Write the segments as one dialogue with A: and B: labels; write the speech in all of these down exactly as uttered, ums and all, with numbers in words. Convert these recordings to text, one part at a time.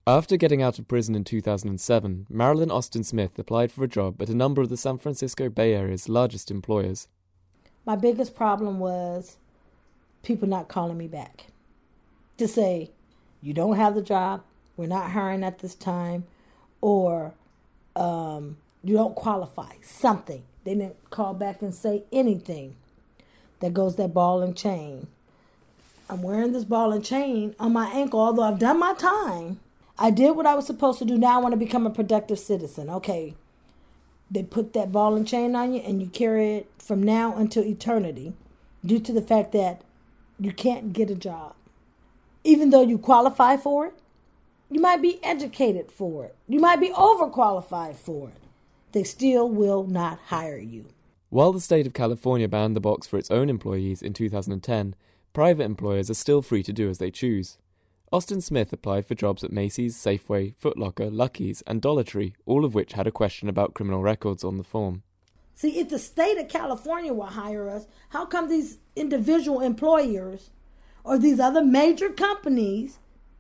A: After getting out of prison in two thousand seven, Marilyn Austin Smith applied for a job at a number of the San Francisco Bay Area's largest employers.
B: My biggest problem was people not calling me back to say, you don't have the job, we're not hiring at this time, or um, you don't qualify, something. They didn't call back and say anything. There goes that ball and chain. I'm wearing this ball and chain on my ankle, although I've done my time. I did what I was supposed to do. Now I want to become a productive citizen. Okay, they put that ball and chain on you and you carry it from now until eternity due to the fact that you can't get a job. Even though you qualify for it, you might be educated for it, you might be overqualified for it, they still will not hire you.
A: While the state of California banned the box for its own employees in two thousand ten, private employers are still free to do as they choose. Austin Smith applied for jobs at Macy's, Safeway, Foot Locker, Lucky's and Dollar Tree, all of which had a question about criminal records on the form.
B: See, if the state of California will hire us, how come these individual employers or these other major companies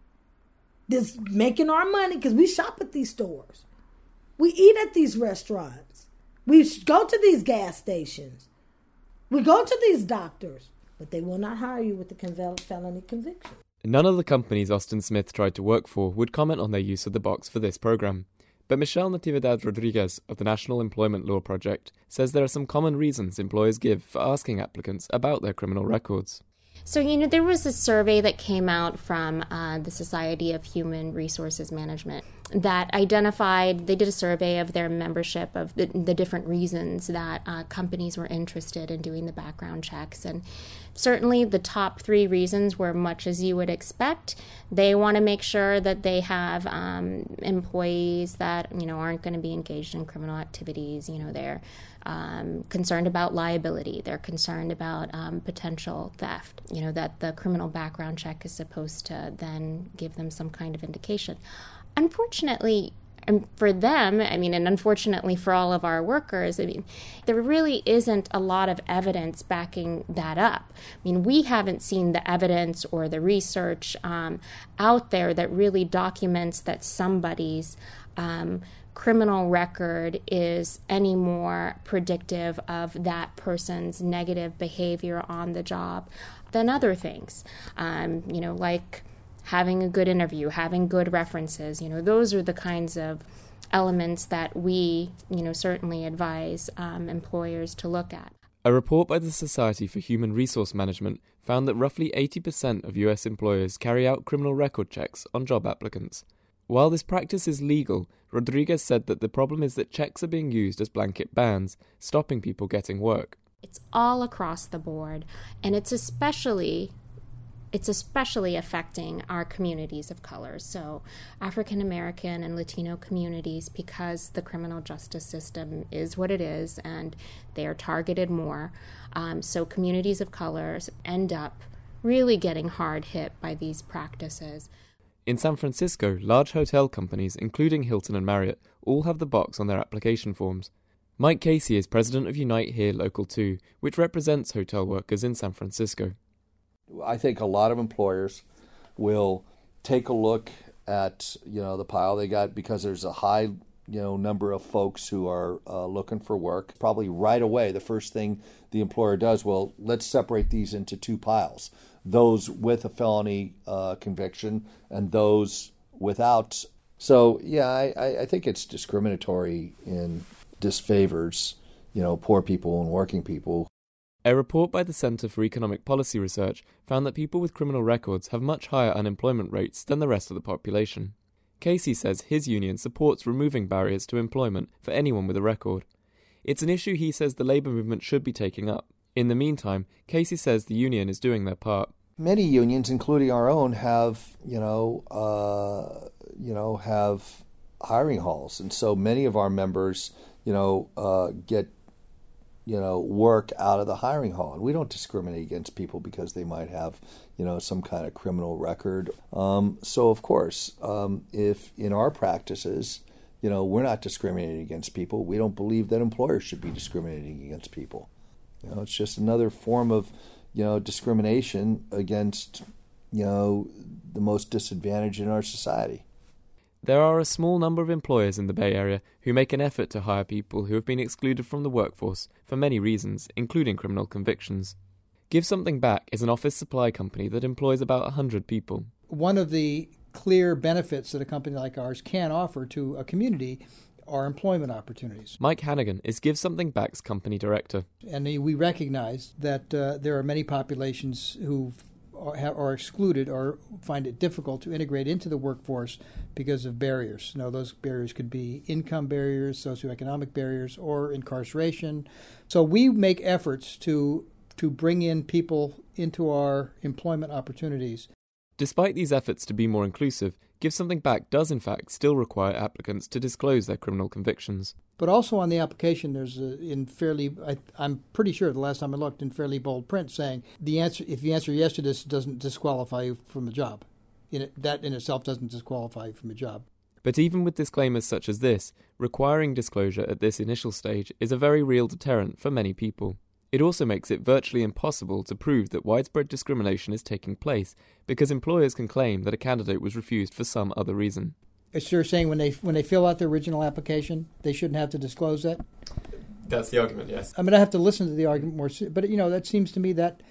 B: that's making our money, because we shop at these stores, we eat at these restaurants, we go to these gas stations, we go to these doctors, but they will not hire you with the felony conviction.
A: None of the companies Austin Smith tried to work for would comment on their use of the box for this program. But Michelle Natividad Rodriguez of the National Employment Law Project says there are some common reasons employers give for asking applicants about their criminal records.
C: So, you know, there was a survey that came out from uh, the Society of Human Resources Management that identified, they did a survey of their membership of the, the different reasons that uh, companies were interested in doing the background checks. And certainly the top three reasons were much as you would expect. They want to make sure that they have um, employees that, you know, aren't going to be engaged in criminal activities. You know, they're um, concerned about liability. They're concerned about um, potential theft. You know, that the criminal background check is supposed to then give them some kind of indication. Unfortunately, and for them, I mean, and unfortunately for all of our workers, I mean, there really isn't a lot of evidence backing that up. I mean, we haven't seen the evidence or the research um, out there that really documents that somebody's um, criminal record is any more predictive of that person's negative behavior on the job than other things, um, you know, like having a good interview, having good references. You know, those are the kinds of elements that we, you know, certainly advise um, employers to look at.
A: A report by the Society for Human Resource Management found that roughly eighty percent of U S employers carry out criminal record checks on job applicants. While this practice is legal, Rodriguez said that the problem is that checks are being used as blanket bans, stopping people getting work.
C: It's all across the board, and it's especially It's especially affecting our communities of color, so African American and Latino communities, because the criminal justice system is what it is and they are targeted more. Um, so communities of colors end up really getting hard hit by these practices.
A: In San Francisco, large hotel companies, including Hilton and Marriott, all have the box on their application forms. Mike Casey is president of Unite Here Local two, which represents hotel workers in San Francisco.
D: I think a lot of employers will take a look at, you know, the pile they got because there's a high, you know, number of folks who are uh, looking for work. Probably right away, the first thing the employer does, well, let's separate these into two piles. Those with a felony uh, conviction and those without. So, yeah, I, I think it's discriminatory and disfavors, you know, poor people and working people.
A: A report by the Center for Economic Policy Research found that people with criminal records have much higher unemployment rates than the rest of the population. Casey says his union supports removing barriers to employment for anyone with a record. It's an issue he says the labour movement should be taking up. In the meantime, Casey says the union is doing their part.
D: Many unions, including our own, have, you know, uh, you know, have hiring halls, and so many of our members, you know, uh, get you know, work out of the hiring hall. And we don't discriminate against people because they might have, you know, some kind of criminal record. Um, so, of course, um, if in our practices, you know, we're not discriminating against people, we don't believe that employers should be discriminating against people. You know, it's just another form of, you know, discrimination against, you know, the most disadvantaged in our society.
A: There are a small number of employers in the Bay Area who make an effort to hire people who have been excluded from the workforce for many reasons, including criminal convictions. Give Something Back is an office supply company that employs about one hundred people.
E: One of the clear benefits that a company like ours can offer to a community are employment opportunities.
A: Mike Hannigan is Give Something Back's company director.
E: And we recognize that uh, there are many populations who are, are excluded or find it difficult to integrate into the workforce because of barriers. Now, those barriers could be income barriers, socioeconomic barriers, or incarceration. So we make efforts to to bring in people into our employment opportunities.
A: Despite these efforts to be more inclusive, Give Something Back does in fact still require applicants to disclose their criminal convictions.
E: But also on the application, there's a, in fairly, I, I'm pretty sure the last time I looked, in fairly bold print saying the answer, if you answer yes to this, doesn't disqualify you from a job. In it, that in itself doesn't disqualify you from a job.
A: But even with disclaimers such as this, requiring disclosure at this initial stage is a very real deterrent for many people. It also makes it virtually impossible to prove that widespread discrimination is taking place because employers can claim that a candidate was refused for some other reason.
E: So you're saying when they when they fill out their original application, they shouldn't have to disclose that?
A: That's the argument, yes.
E: I mean, I have to listen to the argument more, but, you know, that seems to me that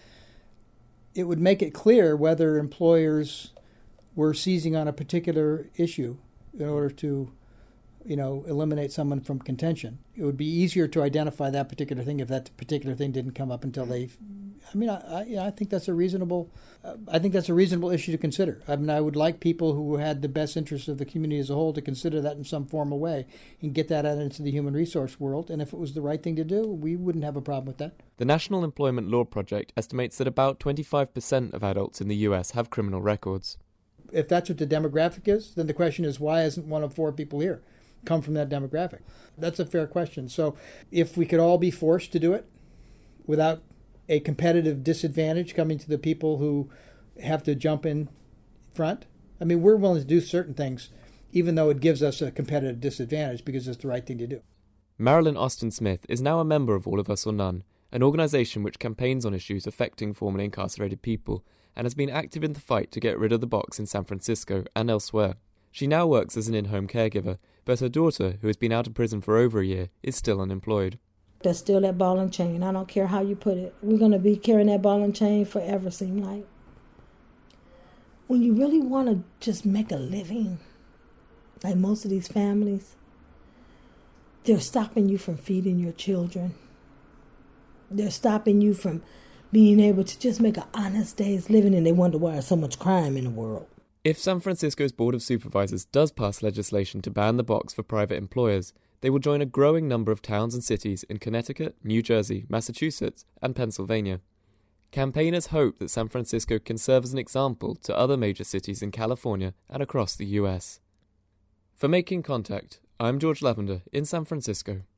E: it would make it clear whether employers were seizing on a particular issue in order to, you know, eliminate someone from contention. It would be easier to identify that particular thing if that particular thing didn't come up until they. I mean, I, I, yeah, I think that's a reasonable. Uh, I think that's a reasonable issue to consider. I mean, I would like people who had the best interests of the community as a whole to consider that in some formal way and get that out into the human resource world. And if it was the right thing to do, we wouldn't have a problem with that.
A: The National Employment Law Project estimates that about twenty-five percent of adults in the U S have criminal records.
E: If that's what the demographic is, then the question is, why isn't one of four people here come from that demographic? That's a fair question. So if we could all be forced to do it without a competitive disadvantage coming to the people who have to jump in front, I mean, we're willing to do certain things even though it gives us a competitive disadvantage because it's the right thing to do.
A: Marilyn Austin Smith is now a member of All of Us or None, an organisation which campaigns on issues affecting formerly incarcerated people and has been active in the fight to get rid of the box in San Francisco and elsewhere. She now works as an in-home caregiver, but her daughter, who has been out of prison for over a year, is still unemployed.
B: There's still that ball and chain. I don't care how you put it. We're going to be carrying that ball and chain forever, seem like. When you really want to just make a living, like most of these families, they're stopping you from feeding your children. They're stopping you from being able to just make an honest day's living, and they wonder why there's so much crime in the world.
A: If San Francisco's Board of Supervisors does pass legislation to ban the box for private employers, they will join a growing number of towns and cities in Connecticut, New Jersey, Massachusetts, and Pennsylvania. Campaigners hope that San Francisco can serve as an example to other major cities in California and across the U S. For Making Contact, I'm George Lavender in San Francisco.